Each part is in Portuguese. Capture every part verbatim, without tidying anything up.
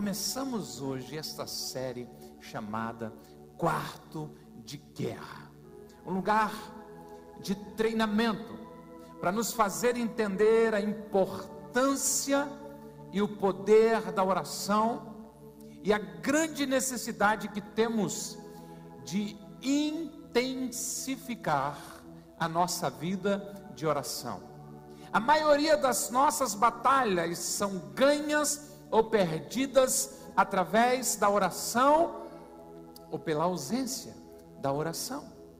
começamos hoje esta série chamada Quarto de Guerra, um lugar de treinamento para nos fazer entender a importância e o poder da oração e a grande necessidade que temos de intensificar a nossa vida de oração. A maioria das nossas batalhas são ganhas ou perdidas através da oração ou pela ausência da oração.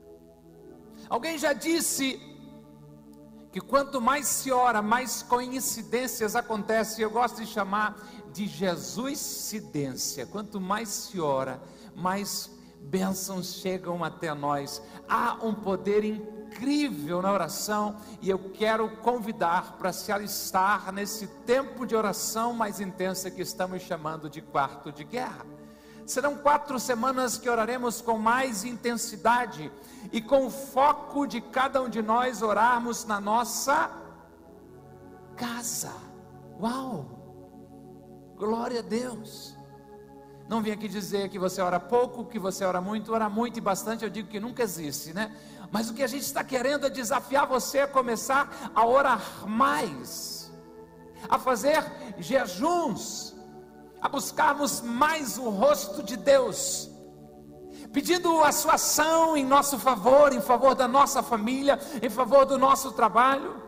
Alguém já disse que quanto mais se ora, mais coincidências acontecem. Eu gosto de chamar de Jesuscidência. Quanto mais se ora, mais bênçãos chegam até nós. Há um poder incrível na oração, e eu quero convidar para se alistar nesse tempo de oração mais intensa que estamos chamando de quarto de guerra. Serão quatro semanas que oraremos com mais intensidade e com o foco de cada um de nós orarmos na nossa casa. Uau! Glória a Deus! Não vim aqui dizer que você ora pouco, que você ora muito. Ora muito e bastante, eu digo que nunca existe, né? Mas o que a gente está querendo é desafiar você a começar a orar mais, a fazer jejuns, a buscarmos mais o rosto de Deus, pedindo a sua ação em nosso favor, em favor da nossa família, em favor do nosso trabalho.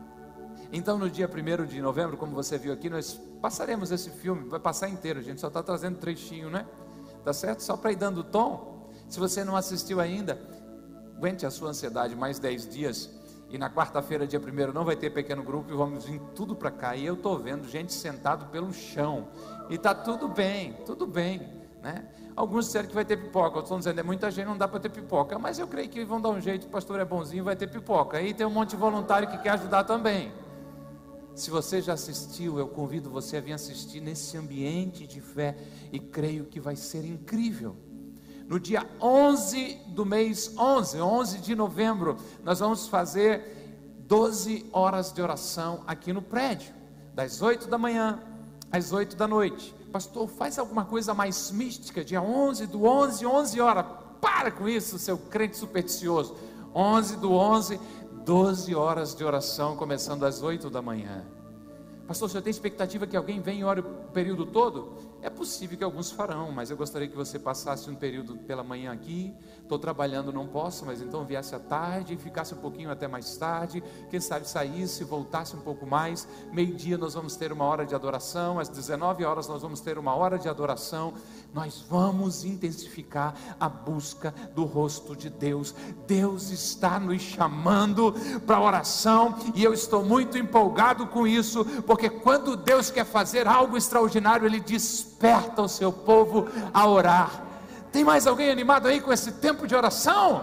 Então no dia primeiro de novembro, como você viu aqui, nós passaremos esse filme, vai passar inteiro, a gente só está trazendo trechinho, né? Tá certo? Só para ir dando tom. Se você não assistiu ainda, aguente a sua ansiedade mais dez dias, e na quarta-feira, dia primeiro, não vai ter pequeno grupo, e vamos vir tudo para cá, e eu estou vendo gente sentado pelo chão, e está tudo bem, tudo bem, né? Alguns disseram que vai ter pipoca, outros estão dizendo, é muita gente, não dá para ter pipoca, mas eu creio que vão dar um jeito, o pastor é bonzinho, vai ter pipoca, aí tem um monte de voluntário que quer ajudar também. Se você já assistiu, eu convido você a vir assistir nesse ambiente de fé, e creio que vai ser incrível. No dia onze do mês onze, onze de novembro, nós vamos fazer doze horas de oração aqui no prédio, das oito da manhã às oito da noite. Pastor, faz alguma coisa mais mística, dia onze do onze, onze horas, para com isso, seu crente supersticioso. onze do onze, doze horas de oração, começando às oito da manhã. Pastor, o senhor tem expectativa que alguém venha e ore o período todo? É possível que alguns farão, mas eu gostaria que você passasse um período pela manhã aqui. Estou trabalhando, não posso, mas então viesse à tarde, ficasse um pouquinho até mais tarde, quem sabe saísse, voltasse um pouco mais. Meio dia nós vamos ter uma hora de adoração, às dezenove horas nós vamos ter uma hora de adoração. Nós vamos intensificar a busca do rosto de Deus. Deus está nos chamando para oração, e eu estou muito empolgado com isso, porque quando Deus quer fazer algo extraordinário, Ele desperta o seu povo a orar. Tem mais alguém animado aí com esse tempo de oração?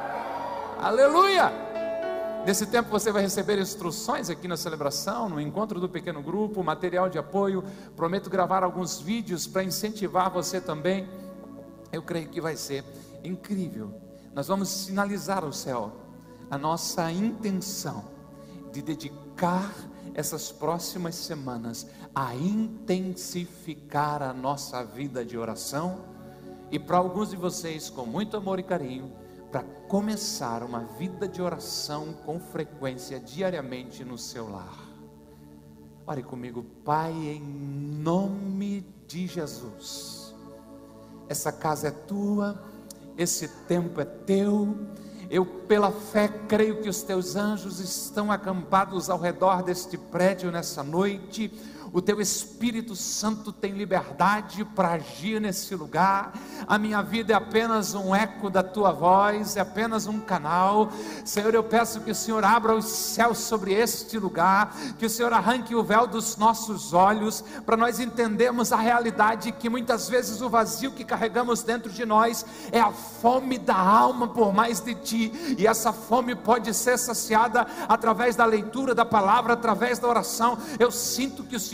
Aleluia! Nesse tempo você vai receber instruções aqui na celebração, no encontro do pequeno grupo, material de apoio. Prometo gravar alguns vídeos para incentivar você também. Eu creio que vai ser incrível. Nós vamos sinalizar ao céu a nossa intenção de dedicar essas próximas semanas a intensificar a nossa vida de oração, e para alguns de vocês, com muito amor e carinho, para começar uma vida de oração com frequência, diariamente no seu lar. Ore comigo. Pai, em nome de Jesus, essa casa é tua, esse tempo é teu. Eu, pela fé, creio que os teus anjos estão acampados ao redor deste prédio nessa noite. O teu Espírito Santo tem liberdade para agir nesse lugar. A minha vida é apenas um eco da tua voz, é apenas um canal. Senhor, eu peço que o Senhor abra os céus sobre este lugar, que o Senhor arranque o véu dos nossos olhos, para nós entendermos a realidade que muitas vezes o vazio que carregamos dentro de nós é a fome da alma por mais de ti, e essa fome pode ser saciada através da leitura da palavra, através da oração. Eu sinto que o Senhor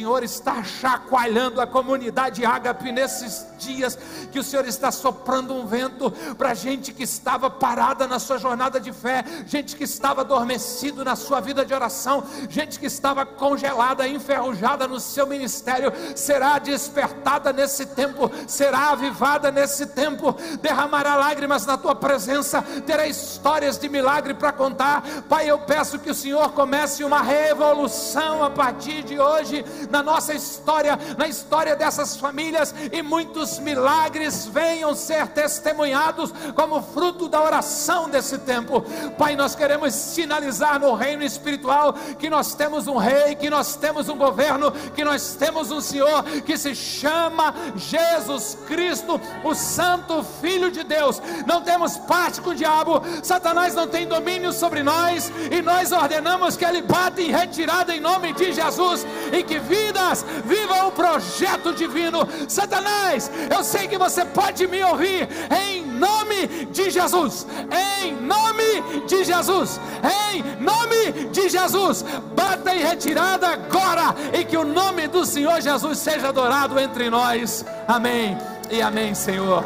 Senhor está chacoalhando a comunidade Ágape nesses dias, que o Senhor está soprando um vento para gente que estava parada na sua jornada de fé, gente que estava adormecido na sua vida de oração, gente que estava congelada, enferrujada no seu ministério, será despertada nesse tempo, será avivada nesse tempo, derramará lágrimas na tua presença, terá histórias de milagre para contar. Pai, eu peço que o Senhor comece uma revolução a partir de hoje na nossa história, na história dessas famílias, e muitos milagres venham ser testemunhados como fruto da oração desse tempo. Pai, nós queremos sinalizar no reino espiritual que nós temos um rei, que nós temos um governo, que nós temos um Senhor que se chama Jesus Cristo, o Santo Filho de Deus. Não temos parte com o diabo, Satanás não tem domínio sobre nós, e nós ordenamos que ele bata em retirada em nome de Jesus, e que vidas vivam o projeto divino. Satanás, eu sei que você pode me ouvir, em nome de Jesus, em nome de Jesus, em nome de Jesus, bata em retirada agora, e que o nome do Senhor Jesus seja adorado entre nós. Amém e amém, Senhor.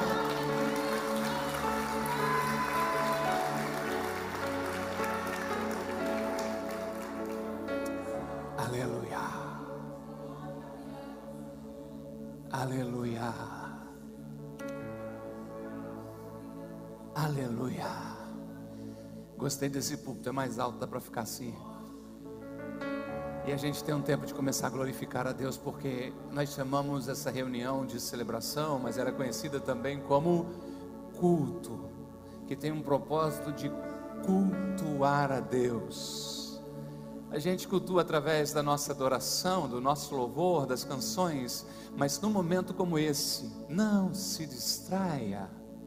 Aleluia, aleluia, aleluia. Gostei desse púlpito, é mais alto, dá para ficar assim. E a gente tem um tempo de começar a glorificar a Deus, porque nós chamamos essa reunião de celebração, mas ela é conhecida também como culto, que tem um propósito de cultuar a Deus. A gente cultua através da nossa adoração, do nosso louvor, das canções, mas num momento como esse, não se distraia,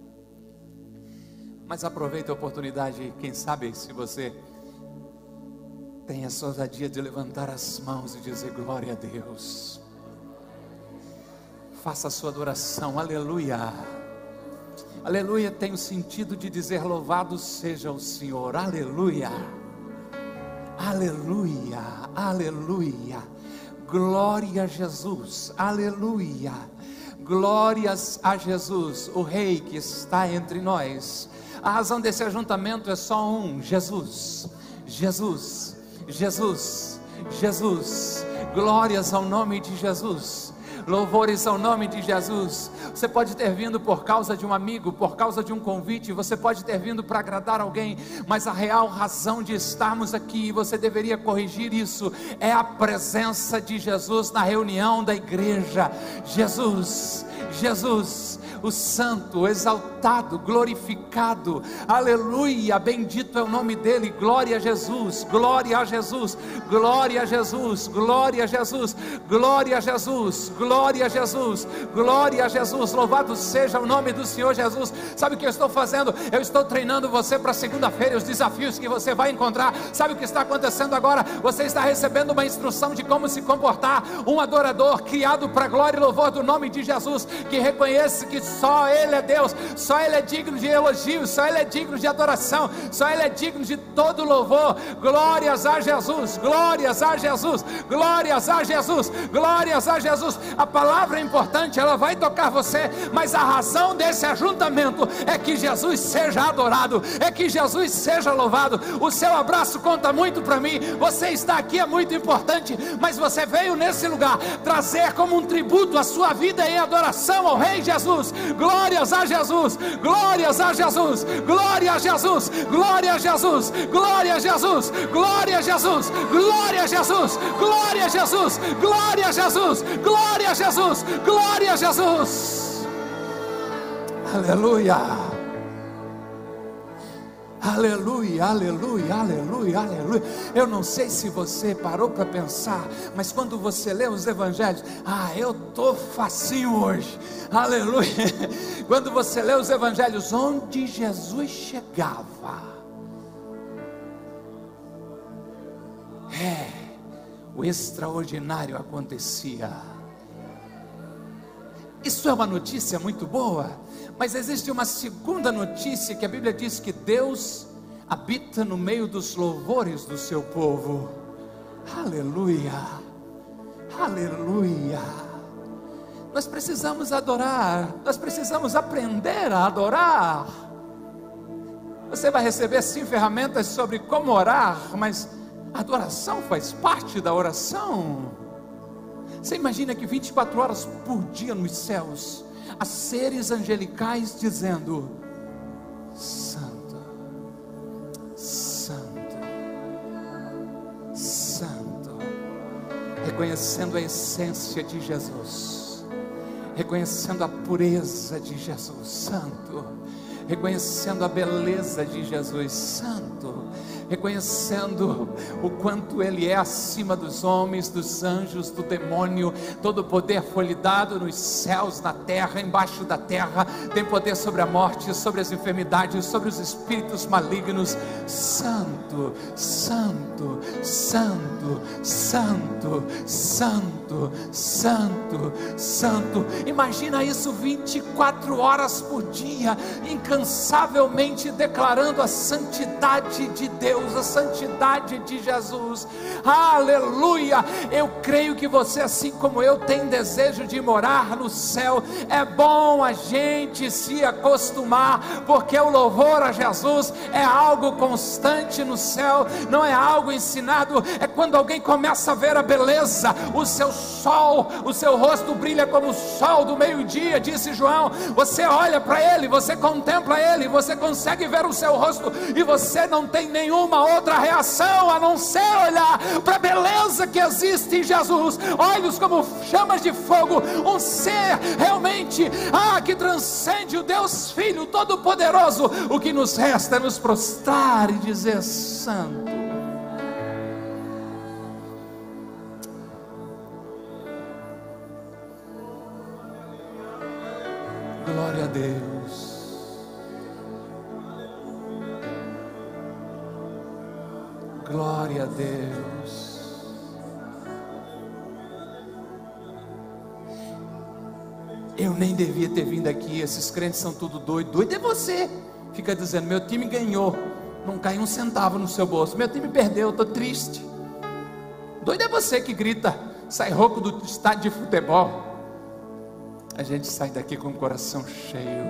mas aproveite a oportunidade. Quem sabe se você tem essa ousadia de levantar as mãos e dizer glória a Deus, faça a sua adoração. Aleluia, aleluia tem o sentido de dizer louvado seja o Senhor. Aleluia, aleluia, aleluia, glória a Jesus, aleluia, glórias a Jesus, o Rei que está entre nós. A razão desse ajuntamento é só um: Jesus, Jesus, Jesus, Jesus. Glórias ao nome de Jesus, louvores ao nome de Jesus. Você pode ter vindo por causa de um amigo, por causa de um convite, você pode ter vindo para agradar alguém, mas a real razão de estarmos aqui, você deveria corrigir isso, é a presença de Jesus na reunião da igreja. Jesus, Jesus, o santo, o exaltado, glorificado, aleluia, bendito é o nome dele. Glória a Jesus, glória a Jesus, glória a Jesus, glória a Jesus, glória a Jesus, glória a Jesus, glória a Jesus, louvado seja o nome do Senhor Jesus. Sabe o que eu estou fazendo? Eu estou treinando você para segunda-feira, os desafios que você vai encontrar. Sabe o que está acontecendo agora? Você está recebendo uma instrução de como se comportar, um adorador criado para a glória e louvor do nome de Jesus, que reconhece que só Ele é Deus, só Ele é digno de elogios, só Ele é digno de adoração, só Ele é digno de todo louvor. Glórias a Jesus, glórias a Jesus, glórias a Jesus, glórias a Jesus. A palavra é importante, ela vai tocar você, mas a razão desse ajuntamento é que Jesus seja adorado, é que Jesus seja louvado. O seu abraço conta muito para mim, você está aqui é muito importante, mas você veio nesse lugar trazer como um tributo a sua vida em adoração ao Rei Jesus. Glórias a Jesus, glórias a Jesus, glória a Jesus, glória a Jesus, glória a Jesus, glória a Jesus, glória a Jesus, glória a Jesus, glória a Jesus, glória a Jesus, glória a Jesus. Aleluia, aleluia, aleluia, aleluia, aleluia. Eu não sei se você parou para pensar, mas quando você lê os evangelhos, ah, eu estou facinho hoje, aleluia. Quando você lê os evangelhos, onde Jesus chegava, é, o extraordinário acontecia. Isso é uma notícia muito boa, mas existe uma segunda notícia, que a Bíblia diz que Deus habita no meio dos louvores do seu povo. Aleluia, Aleluia. Nós precisamos adorar, nós precisamos aprender a adorar. Você vai receber sim ferramentas sobre como orar, mas a adoração faz parte da oração. Você imagina que vinte e quatro horas por dia nos céus, há seres angelicais dizendo: Santo, Santo, Santo, reconhecendo a essência de Jesus, reconhecendo a pureza de Jesus, Santo, reconhecendo a beleza de Jesus, Santo, reconhecendo o quanto Ele é acima dos homens, dos anjos, do demônio. Todo o poder foi lhe dado nos céus, na terra, embaixo da terra. Tem poder sobre a morte, sobre as enfermidades, sobre os espíritos malignos. Santo, Santo, Santo, Santo, Santo, Santo, Santo. Imagina isso vinte e quatro horas por dia, incansavelmente declarando a santidade de Deus, a santidade de Jesus. Aleluia. Eu creio que você, assim como eu, tem desejo de morar no céu. É bom a gente se acostumar, porque o louvor a Jesus é algo constante no céu, não é algo ensinado. É quando alguém começa a ver a beleza, o seu sol, o seu rosto brilha como o sol do meio-dia, disse João. Você olha para ele, você contempla ele, você consegue ver o seu rosto, e você não tem nenhuma outra reação a não ser olhar para a beleza que existe em Jesus. Olhos como chamas de fogo, um ser realmente, ah, que transcende o Deus Filho Todo-Poderoso. O que nos resta é nos prostrar e dizer: Santo. Glória a Deus. Glória a Deus. Eu nem devia ter vindo aqui. Esses crentes são tudo doido. Doido é você. Fica dizendo: meu time ganhou, não caiu um centavo no seu bolso. Meu time perdeu, estou triste. Doido é você que grita, sai rouco do estádio de futebol. A gente sai daqui com o coração cheio.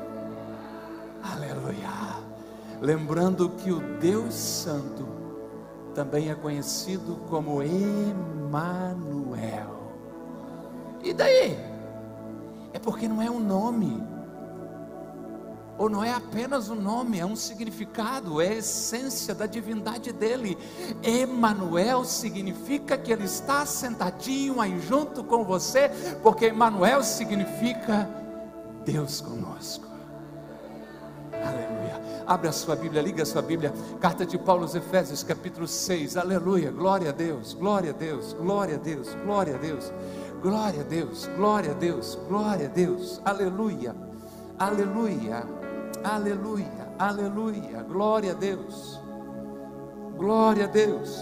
Aleluia. Lembrando que o Deus Santo também é conhecido como Emanuel. E daí? É porque não é um nome, ou não é apenas um nome, é um significado, é a essência da divindade dele. Emanuel significa que ele está sentadinho aí junto com você, porque Emanuel significa Deus conosco. Aleluia. Abre a sua Bíblia, liga a sua Bíblia, carta de Paulo aos Efésios, capítulo seis, aleluia, glória a Deus, glória a Deus, glória a Deus, glória a Deus, glória a Deus, glória a Deus, glória a Deus, aleluia, aleluia, aleluia, aleluia, glória a Deus, glória a Deus,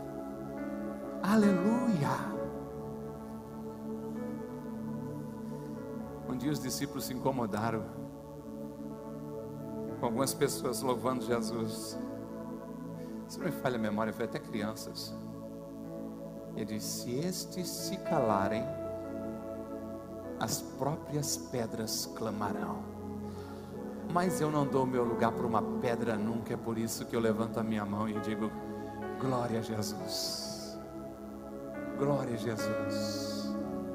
aleluia. Um dia os discípulos se incomodaram com algumas pessoas louvando Jesus. Se não me falha a memória, foi até crianças. Ele disse: se estes se calarem, as próprias pedras clamarão. Mas eu não dou meu lugar para uma pedra nunca. É por isso que eu levanto a minha mão e digo: glória a Jesus, glória a Jesus.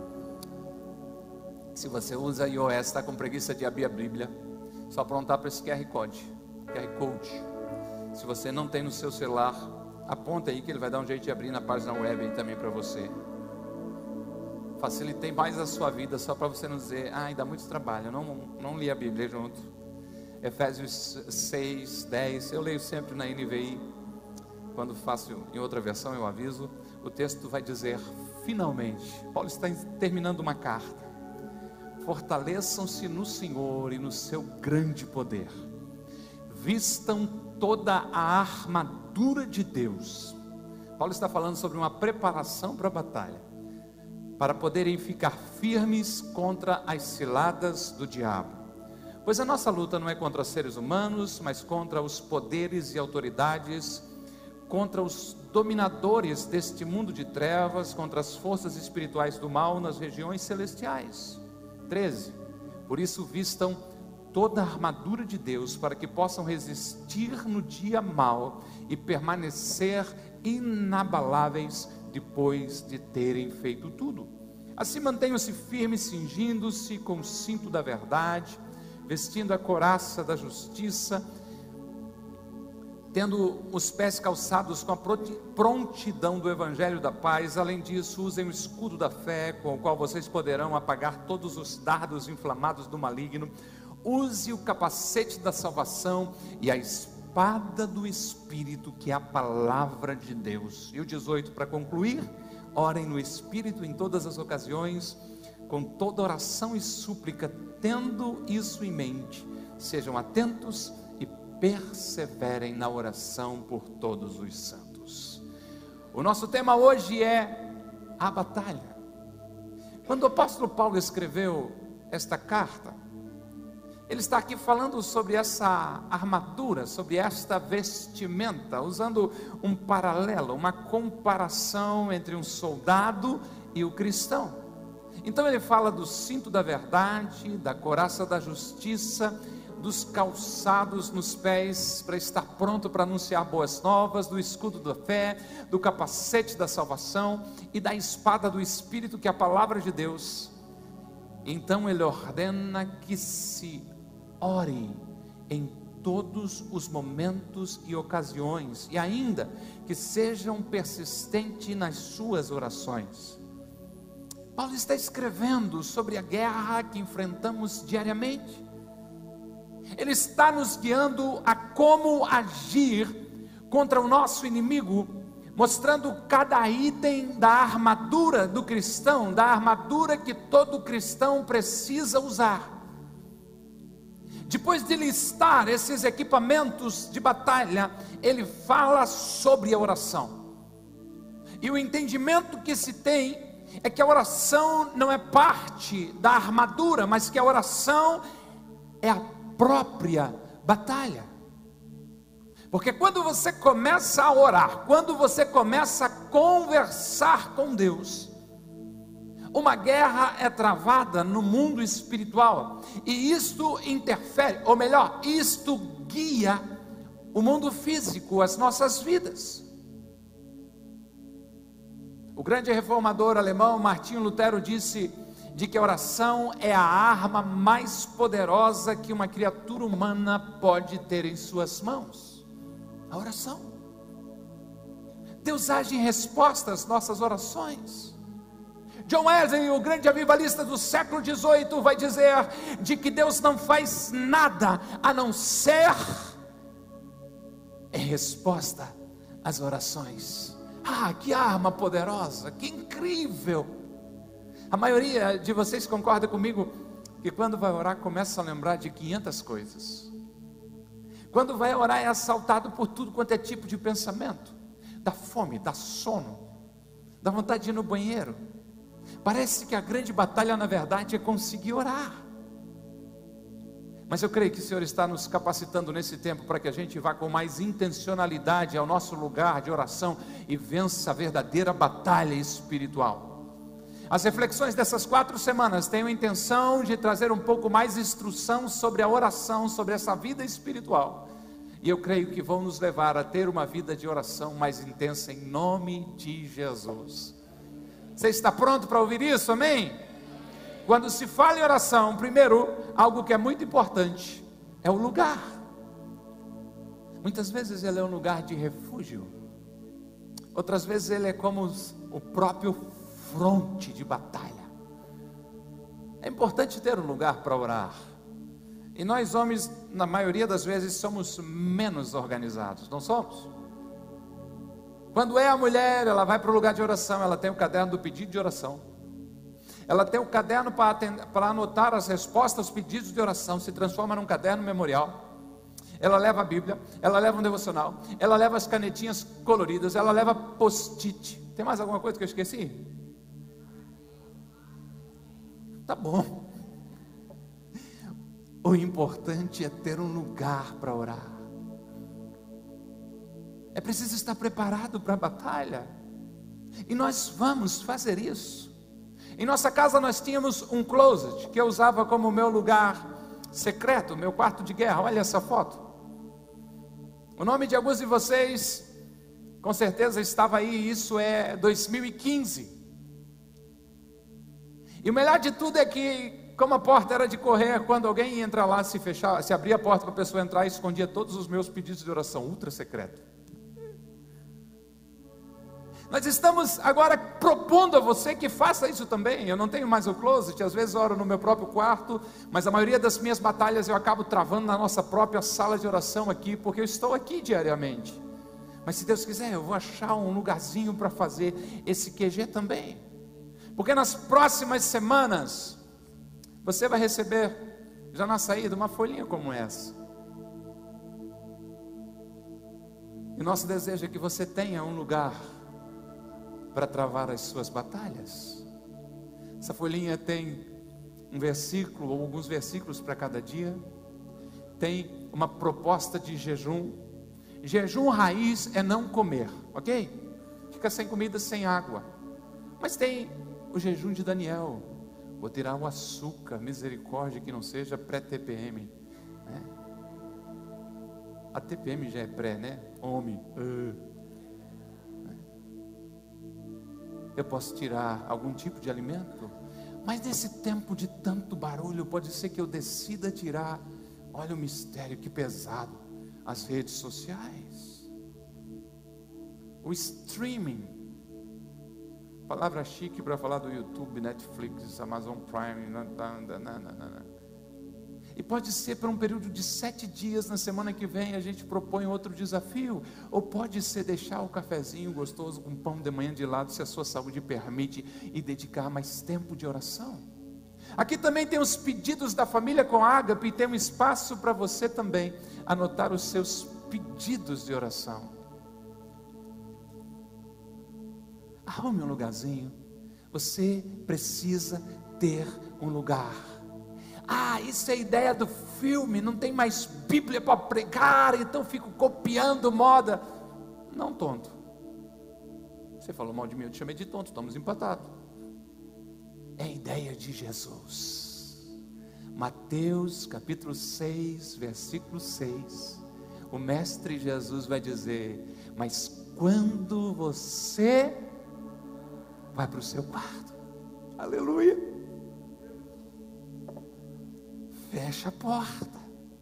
Se você usa iOS, está com preguiça de abrir a Bíblia, só apontar para esse Q R Code, Q R Code. Se você não tem no seu celular, aponta aí que ele vai dar um jeito de abrir na página web aí também para você. Facilitei mais a sua vida, só para você não dizer: ai, dá muito trabalho, eu não, não li a Bíblia junto. Efésios seis, dez, eu leio sempre na N V I. Quando faço em outra versão eu aviso. O texto vai dizer: finalmente, Paulo está terminando uma carta. Fortaleçam-se no Senhor e no seu grande poder. Vistam toda a armadura de Deus. Paulo está falando sobre uma preparação para a batalha, para poderem ficar firmes contra as ciladas do diabo. Pois a nossa luta não é contra seres humanos, mas contra os poderes e autoridades, contra os dominadores deste mundo de trevas, contra as forças espirituais do mal nas regiões celestiais. treze. Por isso vistam toda a armadura de Deus, para que possam resistir no dia mau e permanecer inabaláveis depois de terem feito tudo. Assim mantenham-se firmes, cingindo-se com o cinto da verdade, vestindo a couraça da justiça, tendo os pés calçados com a prontidão do evangelho da paz. Além disso, usem o escudo da fé, com o qual vocês poderão apagar todos os dardos inflamados do maligno. Use o capacete da salvação e a espada do Espírito, que é a palavra de Deus. E o dezoito, para concluir: orem no Espírito em todas as ocasiões, com toda oração e súplica, tendo isso em mente, sejam atentos e perseverem na oração por todos os santos. O nosso tema hoje é a batalha. Quando o apóstolo Paulo escreveu esta carta, ele está aqui falando sobre essa armadura, sobre esta vestimenta, usando um paralelo, uma comparação entre um soldado e o cristão. Então ele fala do cinto da verdade, da couraça da justiça, dos calçados nos pés para estar pronto para anunciar boas novas, do escudo da fé, do capacete da salvação e da espada do Espírito, que é a palavra de Deus. Então ele ordena que se ore em todos os momentos e ocasiões, e ainda que sejam persistentes nas suas orações. Paulo está escrevendo sobre a guerra que enfrentamos diariamente. Ele está nos guiando a como agir contra o nosso inimigo, mostrando cada item da armadura do cristão, da armadura que todo cristão precisa usar. Depois de listar esses equipamentos de batalha, ele fala sobre a oração. E o entendimento que se tem é que a oração não é parte da armadura, mas que a oração é a própria batalha. Porque quando você começa a orar, quando você começa a conversar com Deus, uma guerra é travada no mundo espiritual, e isto interfere, ou melhor, isto guia o mundo físico, as nossas vidas. O grande reformador alemão Martinho Lutero disse de que a oração é a arma mais poderosa que uma criatura humana pode ter em suas mãos. A oração. Deus age em resposta às nossas orações. John Wesley, o grande avivalista do século dezoito, vai dizer de que Deus não faz nada a não ser em resposta às orações. Ah, que arma poderosa, que incrível! A maioria de vocês concorda comigo que quando vai orar começa a lembrar de quinhentas coisas. Quando vai orar é assaltado por tudo quanto é tipo de pensamento. Dá fome, dá sono, dá vontade de ir no banheiro. Parece que a grande batalha na verdade é conseguir orar. Mas eu creio que o Senhor está nos capacitando nesse tempo para que a gente vá com mais intencionalidade ao nosso lugar de oração e vença a verdadeira batalha espiritual. As reflexões dessas quatro semanas têm a intenção de trazer um pouco mais de instrução sobre a oração, sobre essa vida espiritual. E eu creio que vão nos levar a ter uma vida de oração mais intensa em nome de Jesus. Você está pronto para ouvir isso? Amém? Quando se fala em oração, primeiro, algo que é muito importante é o lugar. Muitas vezes ele é um lugar de refúgio, outras vezes ele é como o próprio fronte de batalha. É importante ter um lugar para orar. E nós homens, na maioria das vezes, somos menos organizados, não somos? Quando é a mulher, ela vai para o lugar de oração, ela tem o caderno do pedido de oração, ela tem o caderno para, atender, para anotar as respostas aos pedidos de oração, se transforma num caderno memorial. Ela leva a Bíblia, ela leva um devocional, ela leva as canetinhas coloridas, ela leva post-it. Tem mais alguma coisa que eu esqueci? Tá bom. O importante é ter um lugar para orar. É preciso estar preparado para a batalha. E nós vamos fazer isso. Em nossa casa nós tínhamos um closet que eu usava como meu lugar secreto, meu quarto de guerra. Olha essa foto. O nome de alguns de vocês com certeza estava aí. Isso é dois mil e quinze. E o melhor de tudo é que, como a porta era de correr, quando alguém ia entrar lá, se fechar, se abria a porta para a pessoa entrar, escondia todos os meus pedidos de oração, ultra secreto. Nós estamos agora propondo a você que faça isso também. Eu não tenho mais o closet, às vezes oro no meu próprio quarto, mas a maioria das minhas batalhas eu acabo travando na nossa própria sala de oração aqui, porque eu estou aqui diariamente. Mas se Deus quiser, eu vou achar um lugarzinho para fazer esse Q G também. Porque nas próximas semanas, você vai receber, já na saída, uma folhinha como essa. E nosso desejo é que você tenha um lugar para travar as suas batalhas. Essa folhinha tem um versículo, ou alguns versículos para cada dia. Tem uma proposta de jejum. Jejum raiz é não comer, ok? Fica sem comida, sem água. Mas tem o jejum de Daniel. Vou tirar o açúcar, misericórdia, que não seja pré-T P M, né? A T P M já é pré, né? Homem. Uh. Eu posso tirar algum tipo de alimento, mas nesse tempo de tanto barulho, pode ser que eu decida tirar, olha o mistério, que pesado, as redes sociais, o streaming, palavra chique para falar do YouTube, Netflix, Amazon Prime, nananana. E pode ser para um período de sete dias. Na semana que vem a gente propõe outro desafio. Ou pode ser deixar o cafezinho gostoso com pão de manhã de lado, se a sua saúde permite, e dedicar mais tempo de oração. Aqui também tem os pedidos da família com Ágape, e tem um espaço para você também anotar os seus pedidos de oração. Arrume um lugarzinho. Você precisa ter um lugar. Ah, isso é ideia do filme, não tem mais Bíblia para pregar, então fico copiando moda. Não, tonto. Você falou mal de mim, eu te chamei de tonto, estamos empatados. É a ideia de Jesus. Mateus capítulo seis, versículo seis. O mestre Jesus vai dizer: mas quando você vai para o seu quarto, aleluia, fecha a porta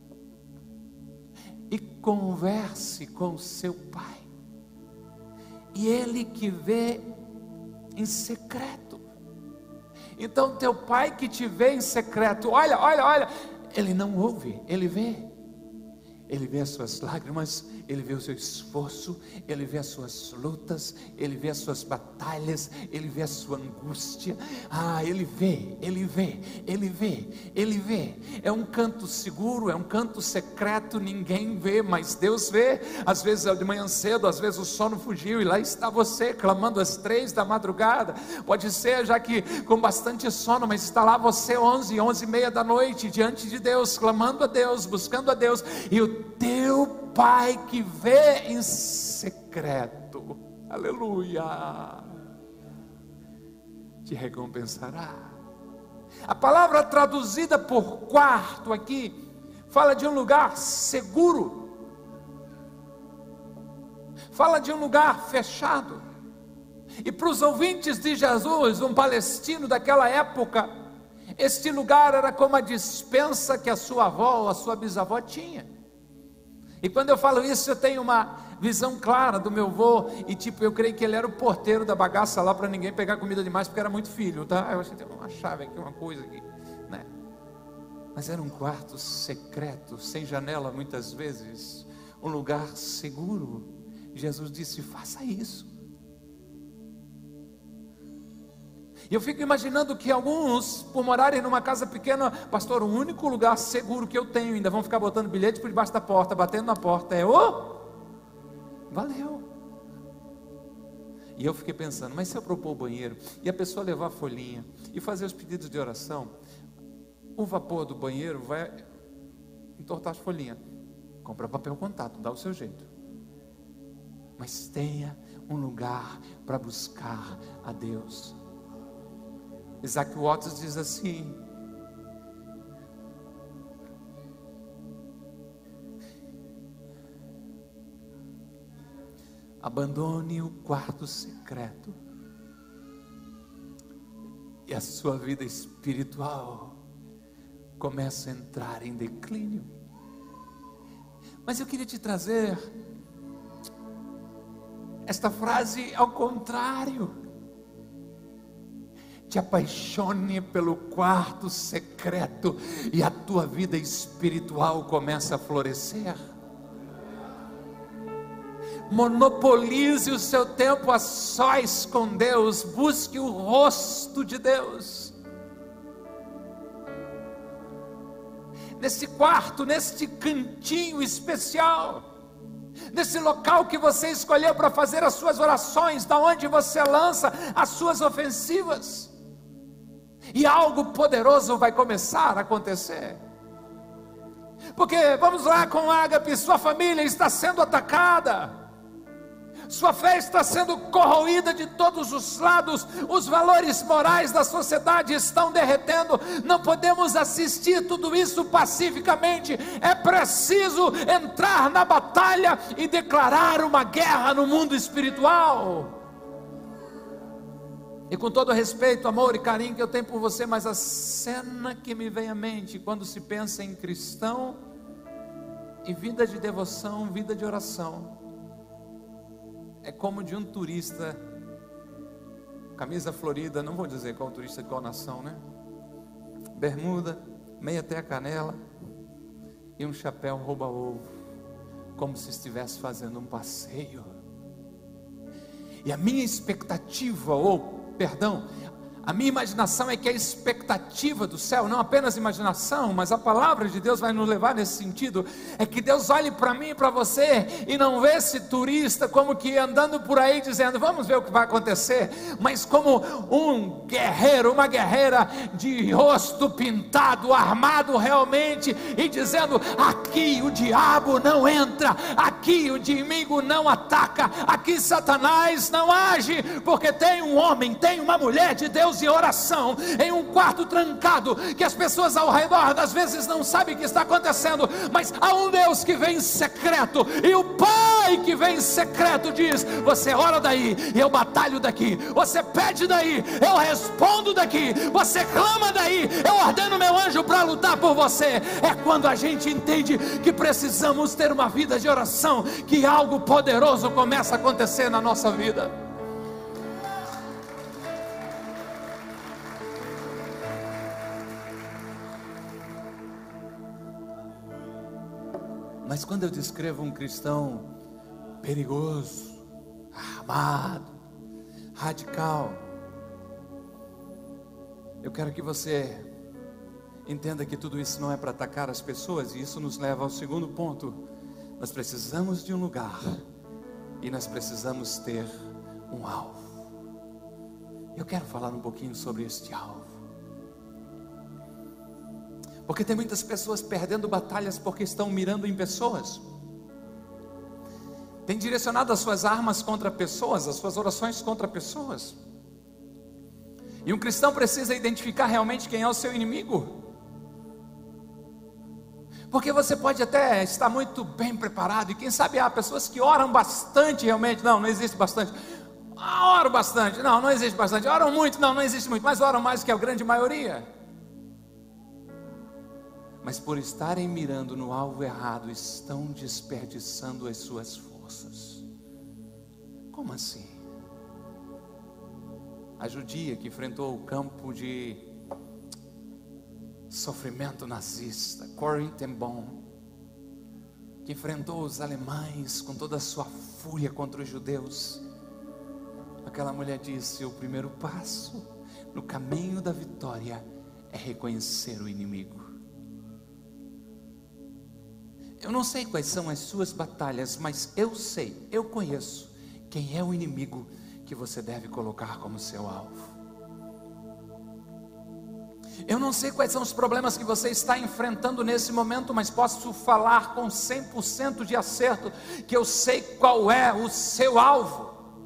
e converse com seu pai, e ele que vê em secreto. Então teu pai que te vê em secreto, olha, olha, olha, ele não ouve, ele vê. Ele vê as suas lágrimas, ele vê o seu esforço, ele vê as suas lutas, ele vê as suas batalhas, ele vê a sua angústia. Ah, ele vê, ele vê, ele vê, ele vê. É um canto seguro, é um canto secreto, ninguém vê, mas Deus vê. Às vezes é de manhã cedo, às vezes o sono fugiu e lá está você clamando às três da madrugada. Pode ser já que com bastante sono, mas está lá você onze, onze e meia da noite, diante de Deus, clamando a Deus, buscando a Deus, e o teu pai que vê em secreto, aleluia, te recompensará. A palavra traduzida por quarto aqui fala de um lugar seguro, fala de um lugar fechado. E para os ouvintes de Jesus, um palestino daquela época, este lugar era como a despensa que a sua avó ou a sua bisavó tinha. E quando eu falo isso, eu tenho uma visão clara do meu avô, e tipo, eu creio que ele era o porteiro da bagaça lá, para ninguém pegar comida demais, porque era muito filho, tá? Eu achei que tem uma chave aqui, uma coisa aqui, né? Mas era um quarto secreto, sem janela muitas vezes, um lugar seguro. Jesus disse: faça isso. E eu fico imaginando que alguns, por morarem numa casa pequena, pastor, o único lugar seguro que eu tenho, ainda vão ficar botando bilhete por debaixo da porta, batendo na porta, é o valeu. E eu fiquei pensando, mas se eu propor o banheiro, e a pessoa levar a folhinha, e fazer os pedidos de oração, o vapor do banheiro vai entortar as folhinhas. Compra papel contato, dá o seu jeito. mas tenha um lugar para buscar a Deus. Isaac Watts diz assim: abandone o quarto secreto e a sua vida espiritual começa a entrar em declínio. Mas eu queria te trazer esta frase ao contrário. Te apaixone pelo quarto secreto e a tua vida espiritual começa a florescer. Monopolize o seu tempo a sós com Deus, busque o rosto de Deus. Nesse quarto, neste cantinho especial, nesse local que você escolheu para fazer as suas orações, da onde você lança as suas ofensivas, e algo poderoso vai começar a acontecer. Porque, vamos lá com Ágape, sua família está sendo atacada, sua fé está sendo corroída de todos os lados, os valores morais da sociedade estão derretendo, não podemos assistir tudo isso pacificamente, é preciso entrar na batalha e declarar uma guerra no mundo espiritual. E com todo respeito, amor e carinho que eu tenho por você, mas a cena que me vem à mente quando se pensa em cristão e vida de devoção, vida de oração, é como de um turista, camisa florida, não vou dizer qual turista de qual nação, né? Bermuda, meia até a canela e um chapéu rouba-ovo, como se estivesse fazendo um passeio. E a minha expectativa, ou perdão, a minha imaginação é que a expectativa do céu, não apenas imaginação, mas a palavra de Deus vai nos levar nesse sentido, é que Deus olhe para mim e para você, e não vê esse turista como que andando por aí dizendo, vamos ver o que vai acontecer, mas como um guerreiro, uma guerreira de rosto pintado, armado realmente, e dizendo, aqui o diabo não entra, aqui o inimigo não ataca, aqui Satanás não age, porque tem um homem, tem uma mulher de Deus e oração, em um quarto trancado, que as pessoas ao redor às vezes não sabem o que está acontecendo, mas há um Deus que vem em secreto, e o Pai que vem em secreto diz, você ora daí, e eu batalho daqui, você pede daí, eu respondo daqui, você clama daí, eu ordeno meu anjo para lutar por você. É quando a gente entende que precisamos ter uma vida de oração, que algo poderoso começa a acontecer na nossa vida. Mas quando eu descrevo um cristão perigoso, armado, radical, eu quero que você entenda que tudo isso não é para atacar as pessoas, e isso nos leva ao segundo ponto. Nós precisamos de um lugar, e nós precisamos ter um alvo. Eu quero falar um pouquinho sobre este alvo, porque tem muitas pessoas perdendo batalhas porque estão mirando em pessoas, tem direcionado as suas armas contra pessoas, as suas orações contra pessoas. E um cristão precisa identificar realmente quem é o seu inimigo, porque você pode até estar muito bem preparado, e quem sabe há pessoas que oram bastante realmente, não, não existe bastante, ah, oram bastante, não, não existe bastante, oram muito, não, não existe muito, mas oram mais que a grande maioria. Mas por estarem mirando no alvo errado, estão desperdiçando as suas forças. Como assim? A judia que enfrentou o campo de sofrimento nazista, Corrie ten Boom, que enfrentou os alemães com toda a sua fúria contra os judeus, aquela mulher disse, o primeiro passo no caminho da vitória é reconhecer o inimigo. Eu não sei quais são as suas batalhas, mas eu sei, eu conheço quem é o inimigo que você deve colocar como seu alvo. Eu não sei quais são os problemas que você está enfrentando nesse momento, mas posso falar com cem por cento de acerto que eu sei qual é o seu alvo.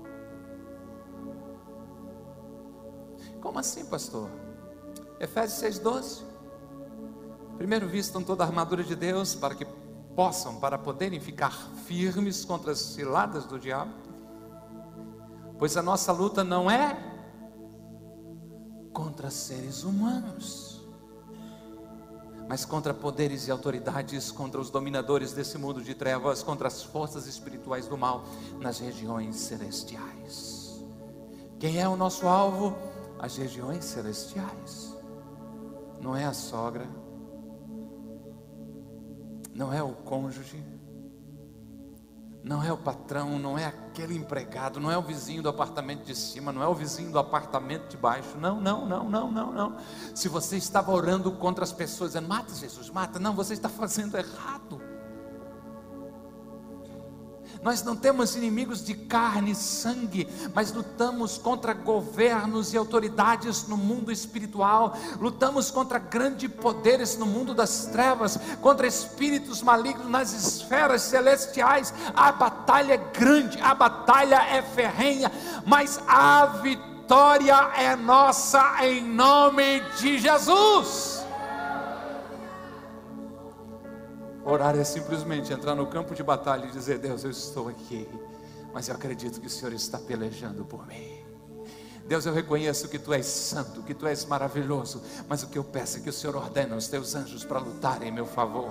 Como assim, pastor? Efésios seis, doze. Primeiro, vistam toda a armadura de Deus para que possam, para poderem ficar firmes contra as ciladas do diabo. Pois a nossa luta não é contra seres humanos, mas contra poderes e autoridades, contra os dominadores desse mundo de trevas, contra as forças espirituais do mal nas regiões celestiais. Quem é o nosso alvo? As regiões celestiais. Não é a sogra, não é o cônjuge, não é o patrão, não é aquele empregado, não é o vizinho do apartamento de cima, não é o vizinho do apartamento de baixo. Não, não, não, não, não, não. Se você estava orando contra as pessoas, dizendo, mata Jesus, mata, não, você está fazendo errado. Nós não temos inimigos de carne e sangue, mas lutamos contra governos e autoridades no mundo espiritual, lutamos contra grandes poderes no mundo das trevas, contra espíritos malignos nas esferas celestiais. A batalha é grande, a batalha é ferrenha, mas a vitória é nossa em nome de Jesus. Orar é simplesmente entrar no campo de batalha e dizer, Deus, eu estou aqui, mas eu acredito que o Senhor está pelejando por mim. Deus, eu reconheço que Tu és santo, que Tu és maravilhoso, mas o que eu peço é que o Senhor ordene os Teus anjos para lutarem em meu favor.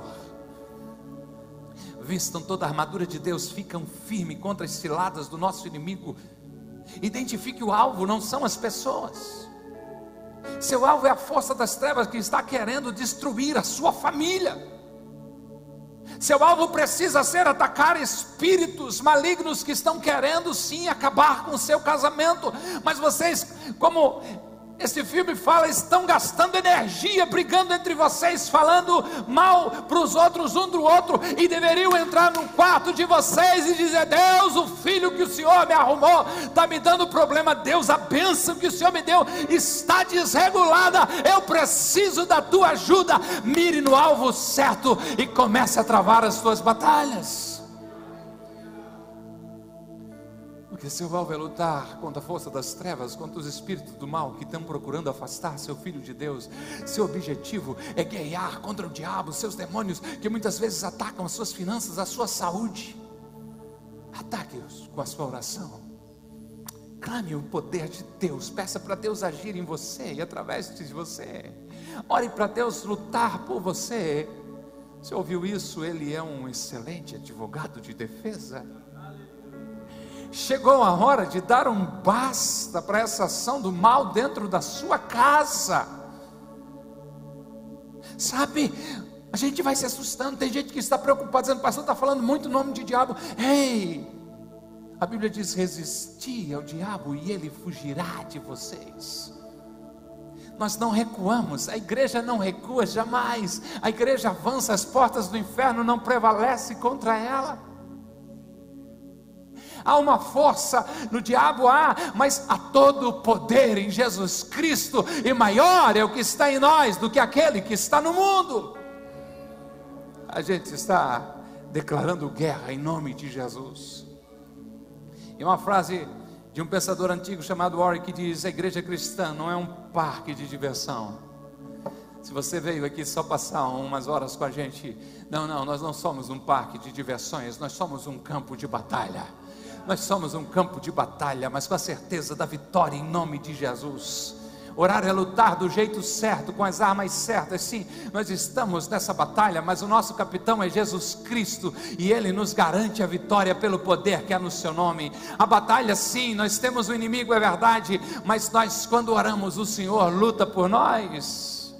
Vistam toda a armadura de Deus, ficam firmes contra as ciladas do nosso inimigo. Identifique o alvo, não são as pessoas. Seu alvo é a força das trevas que está querendo destruir a sua família. Seu alvo precisa ser atacar espíritos malignos que estão querendo sim acabar com o seu casamento. Mas vocês, como esse filme fala, estão gastando energia brigando entre vocês, falando mal para os outros um do outro, e deveriam entrar no quarto de vocês e dizer, Deus, o filho que o Senhor me arrumou está me dando problema. Deus, a bênção que o Senhor me deu está desregulada, eu preciso da tua ajuda. Mire no alvo certo e comece a travar as suas batalhas. Porque seu alvo é lutar contra a força das trevas, contra os espíritos do mal que estão procurando afastar seu filho de Deus. Seu objetivo é guerrear contra o diabo, seus demônios que muitas vezes atacam as suas finanças, a sua saúde. Ataque-os com a sua oração. Clame o poder de Deus, peça para Deus agir em você e através de você. Ore para Deus lutar por você. Você ouviu isso? Ele é um excelente advogado de defesa. Chegou a hora de dar um basta para essa ação do mal dentro da sua casa. Sabe, a gente vai se assustando. Tem gente que está preocupada, dizendo, pastor, está falando muito o nome de diabo. Ei, a Bíblia diz, resistir ao diabo e ele fugirá de vocês. Nós não recuamos, a igreja não recua jamais. A igreja avança, as portas do inferno não prevalecem contra ela. Há uma força no diabo, há, mas há todo o poder em Jesus Cristo, e maior é o que está em nós do que aquele que está no mundo. A gente está declarando guerra em nome de Jesus. E uma frase de um pensador antigo chamado Warren que diz, a igreja cristã não é um parque de diversão. Se você veio aqui só passar umas horas com a gente, não, não, nós não somos um parque de diversões, nós somos um campo de batalha. Nós somos um campo de batalha, mas com a certeza da vitória em nome de Jesus. Orar é lutar do jeito certo, com as armas certas. Sim, nós estamos nessa batalha, mas o nosso capitão é Jesus Cristo, e Ele nos garante a vitória pelo poder que há no seu nome. A batalha, sim, nós temos o inimigo, é verdade, mas nós, quando oramos, o Senhor luta por nós.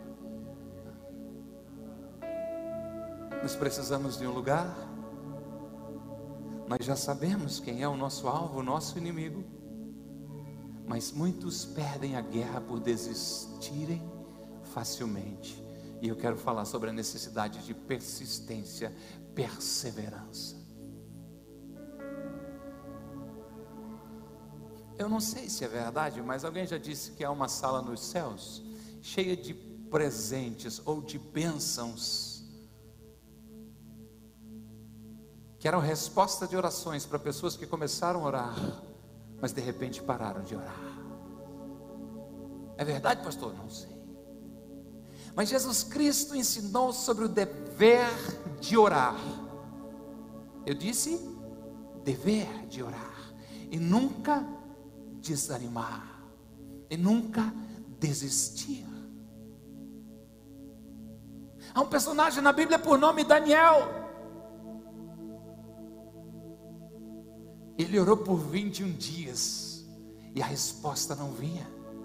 Nós precisamos de um lugar. Nós já sabemos quem é o nosso alvo, o nosso inimigo. Mas muitos perdem a guerra por desistirem facilmente. E eu quero falar sobre a necessidade de persistência, perseverança. Eu não sei se é verdade, mas alguém já disse que há uma sala nos céus cheia de presentes ou de bênçãos, que eram resposta de orações para pessoas que começaram a orar, mas de repente pararam de orar. É verdade, pastor? Não sei. Mas Jesus Cristo ensinou sobre o dever de orar. Eu disse dever de orar, e nunca desanimar, e nunca desistir. Há um personagem na Bíblia por nome Daniel. Ele orou por vinte e um dias e a resposta não vinha.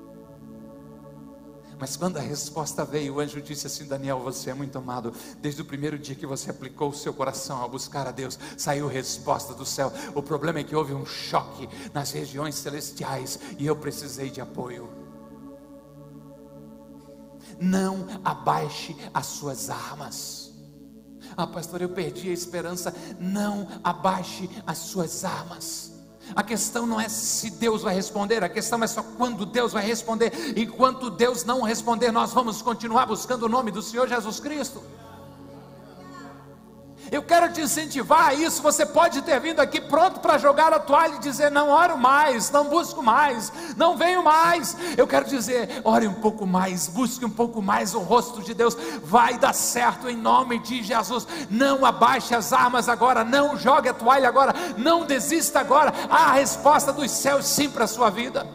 Mas quando a resposta veio, o anjo disse assim: Daniel, você é muito amado. Desde o primeiro dia que você aplicou o seu coração a buscar a Deus, saiu resposta do céu. O problema é que houve um choque nas regiões celestiais e eu precisei de apoio. Não abaixe as suas armas. Ah, pastor, eu perdi a esperança. Não abaixe as suas armas. A questão não é se Deus vai responder, a questão é só quando Deus vai responder. Enquanto Deus não responder, nós vamos continuar buscando o nome do Senhor Jesus Cristo. Eu quero te incentivar a isso. Você pode ter vindo aqui pronto para jogar a toalha e dizer: não oro mais, não busco mais, não venho mais. Eu quero dizer: ore um pouco mais, busque um pouco mais o rosto de Deus. Vai dar certo em nome de Jesus. Não abaixe as armas agora, não jogue a toalha agora, não desista agora. Há a resposta dos céus sim para a sua vida.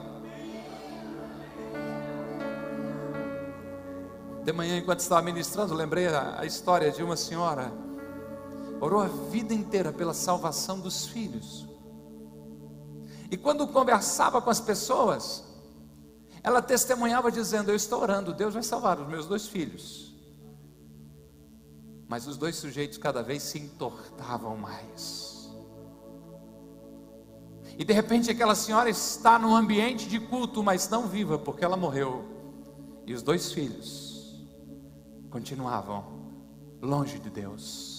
De manhã, enquanto estava ministrando, lembrei a, a história de uma senhora. Orou a vida inteira pela salvação dos filhos. E quando conversava com as pessoas, ela testemunhava dizendo: eu estou orando, Deus vai salvar os meus dois filhos. Mas os dois sujeitos cada vez se entortavam mais. E de repente aquela senhora está num ambiente de culto, mas não viva, porque ela morreu. E os dois filhos continuavam longe de Deus.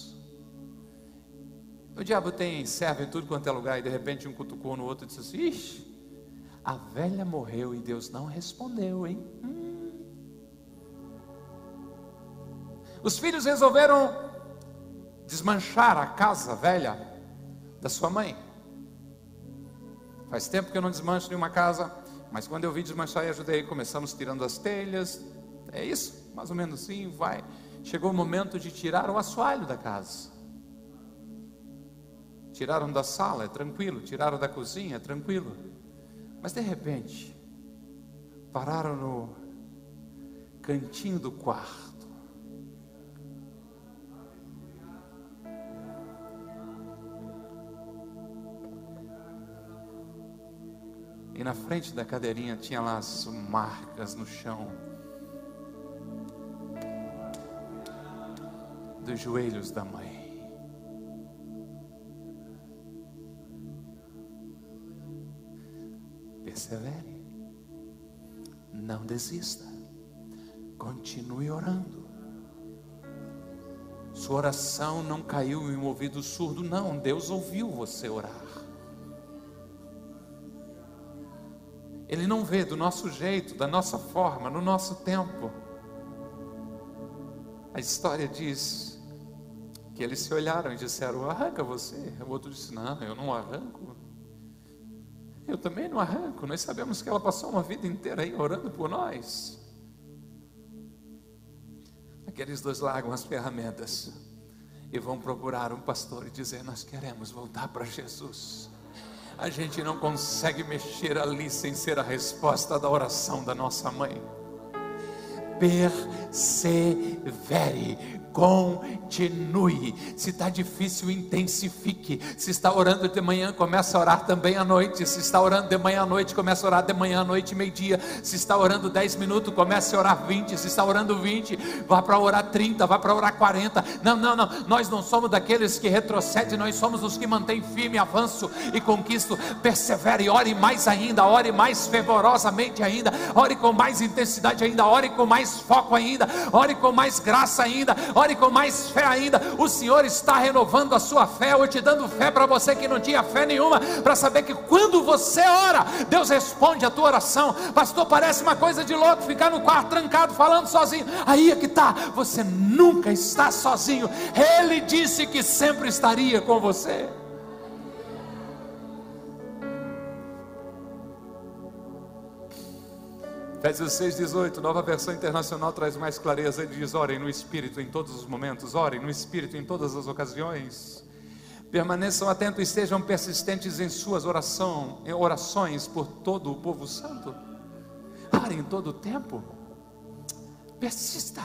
O diabo tem servo em tudo quanto é lugar, e de repente um cutucou no outro e disse assim: ixi, a velha morreu e Deus não respondeu, hein? Hum. Os filhos resolveram desmanchar a casa velha da sua mãe. Faz tempo que eu não desmancho nenhuma casa, mas quando eu vi desmanchar e ajudei, começamos tirando as telhas. É isso, mais ou menos assim, vai. Chegou o momento de tirar o assoalho da casa. Tiraram da sala, é tranquilo. Tiraram da cozinha, é tranquilo. Mas de repente, pararam no cantinho do quarto. E na frente da cadeirinha tinha lá as marcas no chão dos joelhos da mãe. Persevere, não desista, continue orando. Sua oração não caiu em um ouvido surdo, não. Deus ouviu você orar. Ele não vê do nosso jeito, da nossa forma, no nosso tempo. A história diz que eles se olharam e disseram: arranca você. O outro disse: não, eu não arranco. Eu também não arranco. Nós sabemos que ela passou uma vida inteira aí orando por nós. Aqueles dois largam as ferramentas e vão procurar um pastor e dizer: nós queremos voltar para Jesus. A gente não consegue mexer ali sem ser a resposta da oração da nossa mãe. Persevere, continue. Se está difícil, intensifique. Se está orando de manhã, comece a orar também à noite. Se está orando de manhã à noite, comece a orar de manhã à noite, meio-dia. Se está orando dez minutos, comece a orar vinte. Se está orando vinte, vá para orar trinta, vá para orar quarenta. Não, não, não. Nós não somos daqueles que retrocedem, nós somos os que mantêm firme avanço e conquista. Persevere, ore mais ainda, ore mais fervorosamente ainda, ore com mais intensidade ainda, ore com mais foco ainda. ainda, ore com mais graça ainda, ore com mais fé ainda. O Senhor está renovando a sua fé, ou te dando fé para você que não tinha fé nenhuma, para saber que quando você ora, Deus responde a tua oração. Pastor, parece uma coisa de louco ficar no quarto trancado falando sozinho. Aí é que está, você nunca está sozinho. Ele disse que sempre estaria com você. Efésios seis, dezoito, nova versão internacional, traz mais clareza. Ele diz: orem no Espírito em todos os momentos, orem no Espírito em todas as ocasiões, permaneçam atentos e sejam persistentes em suas oração, em orações por todo o povo santo. Orem em todo o tempo, persista.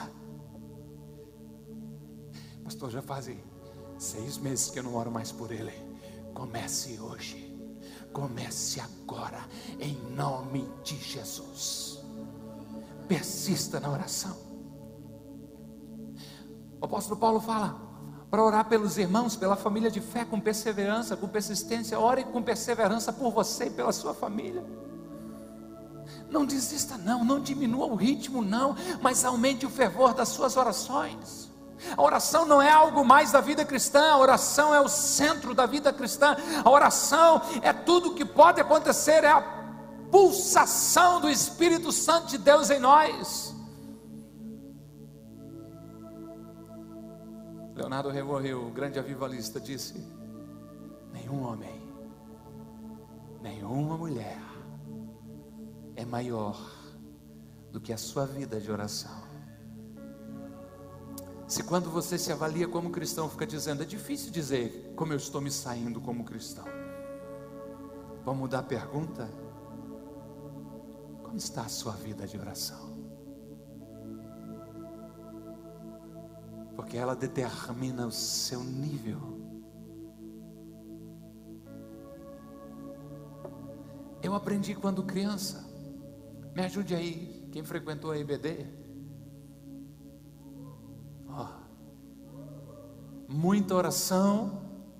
Pastor, já fazem seis meses que eu não oro mais por ele. Comece hoje, comece agora, em nome de Jesus. Persista na oração. O apóstolo Paulo fala para orar pelos irmãos, pela família de fé, com perseverança, com persistência. Ore com perseverança por você e pela sua família. Não desista não, não diminua o ritmo não, mas aumente o fervor das suas orações. A oração não é algo mais da vida cristã, a oração é o centro da vida cristã. A oração é tudo que pode acontecer, é a pulsação do Espírito Santo de Deus em nós. Leonardo Revorreu, o grande avivalista, disse: nenhum homem, nenhuma mulher é maior do que a sua vida de oração. Se quando você se avalia como cristão fica dizendo: é difícil dizer como eu estou me saindo como cristão, vamos mudar a pergunta: como está a sua vida de oração? Porque ela determina o seu nível. Eu aprendi quando criança, me ajude aí, quem frequentou a I B D, oh, muita oração,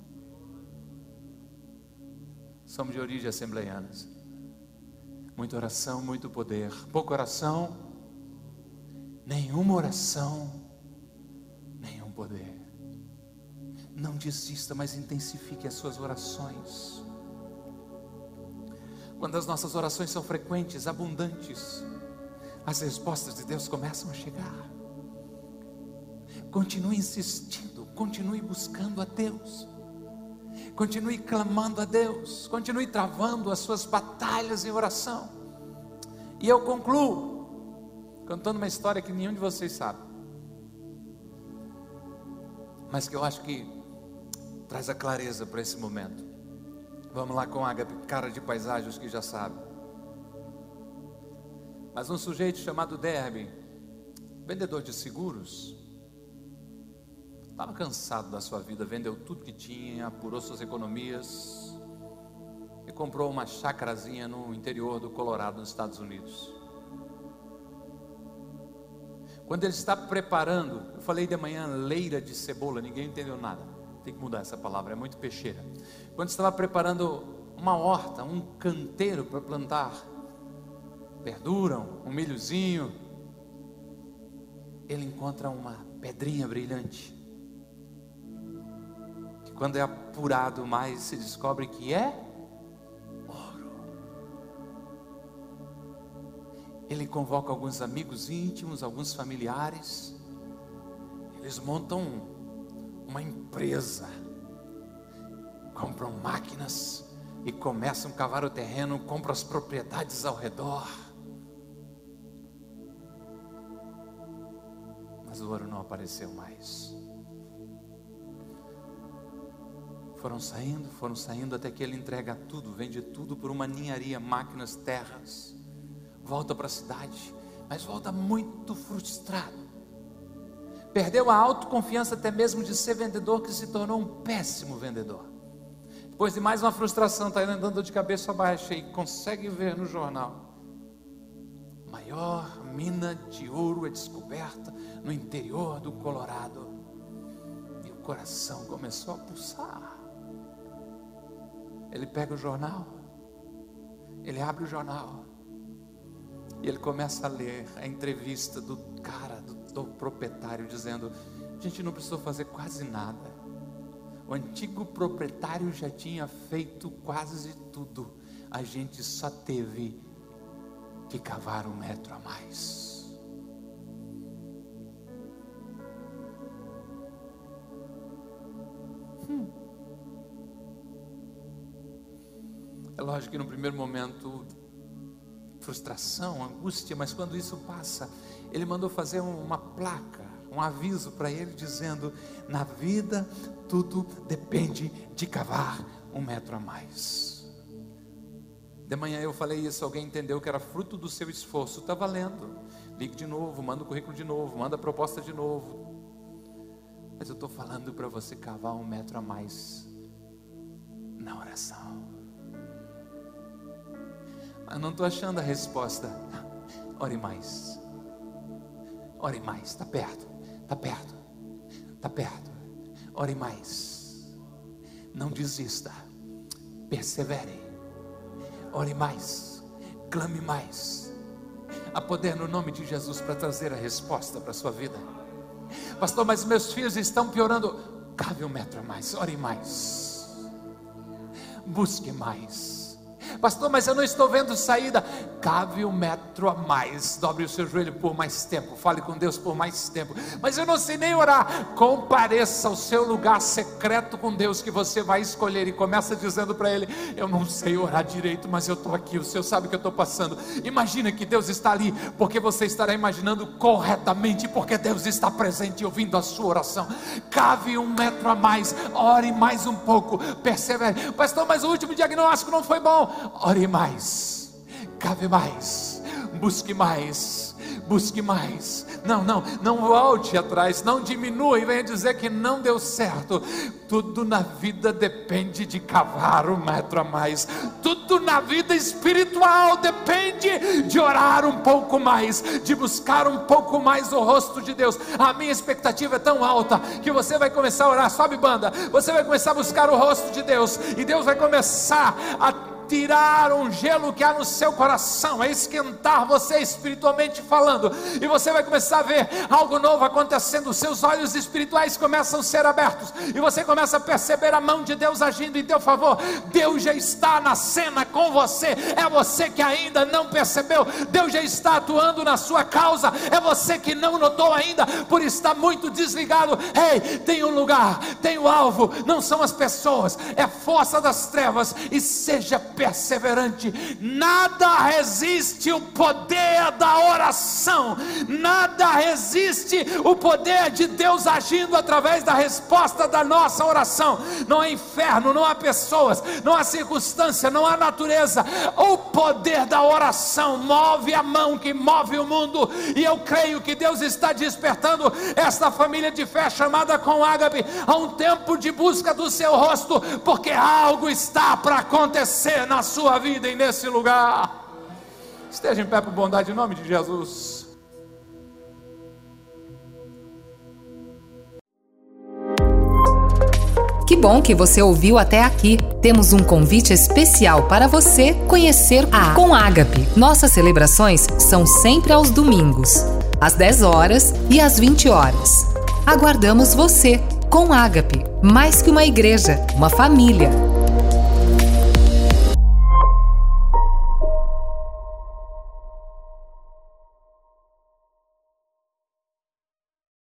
somos de origem assembleianas, muita oração, muito poder. Pouca oração, nenhuma oração, nenhum poder. Não desista, mas intensifique as suas orações. Quando as nossas orações são frequentes, abundantes, as respostas de Deus começam a chegar. Continue insistindo, continue buscando a Deus, continue clamando a Deus, continue travando as suas batalhas em oração. E eu concluo contando uma história que nenhum de vocês sabe, mas que eu acho que traz a clareza para esse momento. Vamos lá com a cara de paisagem, os que já sabem. Mas um sujeito chamado Derby, vendedor de seguros, estava cansado da sua vida, vendeu tudo que tinha, apurou suas economias e comprou uma chácarazinha no interior do Colorado, nos Estados Unidos. Quando ele está preparando, eu falei de manhã leira de cebola, ninguém entendeu nada. Tem que mudar essa palavra, é muito peixeira. Quando estava preparando uma horta, um canteiro para plantar verdura, um milhozinho, ele encontra uma pedrinha brilhante, que quando é apurado mais, se descobre que é ouro. Ele convoca alguns amigos íntimos, alguns familiares, eles montam uma empresa, compram máquinas e começam a cavar o terreno, compram as propriedades ao redor, mas o ouro não apareceu mais. Foram saindo, foram saindo até que ele entrega tudo, vende tudo por uma ninharia, máquinas, terras, volta para a cidade, mas volta muito frustrado. Perdeu a autoconfiança até mesmo de ser vendedor, que se tornou um péssimo vendedor. Depois de mais uma frustração, está andando de cabeça baixa e consegue ver no jornal: maior mina de ouro é descoberta no interior do Colorado. E o coração começou a pulsar. Ele pega o jornal, ele abre o jornal E ele começa a ler a entrevista do cara, do, do proprietário, dizendo: a gente não precisou fazer quase nada. O antigo proprietário já tinha feito quase tudo. A gente só teve que cavar um metro a mais. Hum. É lógico que no primeiro momento, frustração, angústia, mas quando isso passa, ele mandou fazer uma placa, um aviso para ele dizendo: na vida tudo depende de cavar um metro a mais. De manhã eu falei isso, alguém entendeu que era fruto do seu esforço. Está valendo, ligue de novo, manda o currículo de novo, manda a proposta de novo. Mas eu estou falando para você cavar um metro a mais na oração. Eu não estou achando a resposta. Ore mais. Ore mais, está perto, está perto, está perto. Ore mais. Não desista. Persevere. Ore mais. Clame mais. Há poder no nome de Jesus para trazer a resposta para a sua vida. Pastor, mas meus filhos estão piorando. Cave um metro a mais. Ore mais. Busque mais. Pastor, mas eu não estou vendo saída. Cave um metro a mais. Dobre o seu joelho por mais tempo. Fale com Deus por mais tempo. Mas eu não sei nem orar. Compareça ao seu lugar secreto com Deus, que você vai escolher. E começa dizendo para Ele: eu não sei orar direito, mas eu estou aqui. O Senhor sabe o que eu estou passando. Imagina que Deus está ali, porque você estará imaginando corretamente, porque Deus está presente e ouvindo a sua oração. Cave um metro a mais. Ore mais um pouco. Persevere. Pastor, mas o último diagnóstico não foi bom. Ore mais, cave mais, busque mais, busque mais. Não, não, não volte atrás, não diminua e venha dizer que não deu certo. Tudo na vida depende de cavar um metro a mais. Tudo na vida espiritual depende de orar um pouco mais, de buscar um pouco mais o rosto de Deus. A minha expectativa é tão alta que você vai começar a orar, sobe banda, você vai começar a buscar o rosto de Deus, e Deus vai começar a tirar um gelo que há no seu coração, a esquentar você espiritualmente falando, e você vai começar a ver algo novo acontecendo. Os seus olhos espirituais começam a ser abertos, e você começa a perceber a mão de Deus agindo em teu favor. Deus já está na cena com você, é você que ainda não percebeu. Deus já está atuando na sua causa, é você que não notou ainda, por estar muito desligado. Ei, tem um lugar, tem um alvo, não são as pessoas, é a força das trevas, e seja perseverante. Nada resiste o poder da oração, nada resiste o poder de Deus agindo através da resposta da nossa oração. Não há inferno, não há pessoas, não há circunstância, não há natureza. O poder da oração move a mão que move o mundo, e eu creio que Deus está despertando esta família de fé chamada Com Ágape a um tempo de busca do seu rosto, porque algo está para acontecer na sua vida e nesse lugar. Esteja em pé por bondade, em nome de Jesus. Que bom que você ouviu até aqui. Temos um convite especial para você conhecer a Com Ágape. Nossas celebrações são sempre aos domingos, às dez horas e às vinte horas. Aguardamos você. Com Ágape, mais que uma igreja, uma família.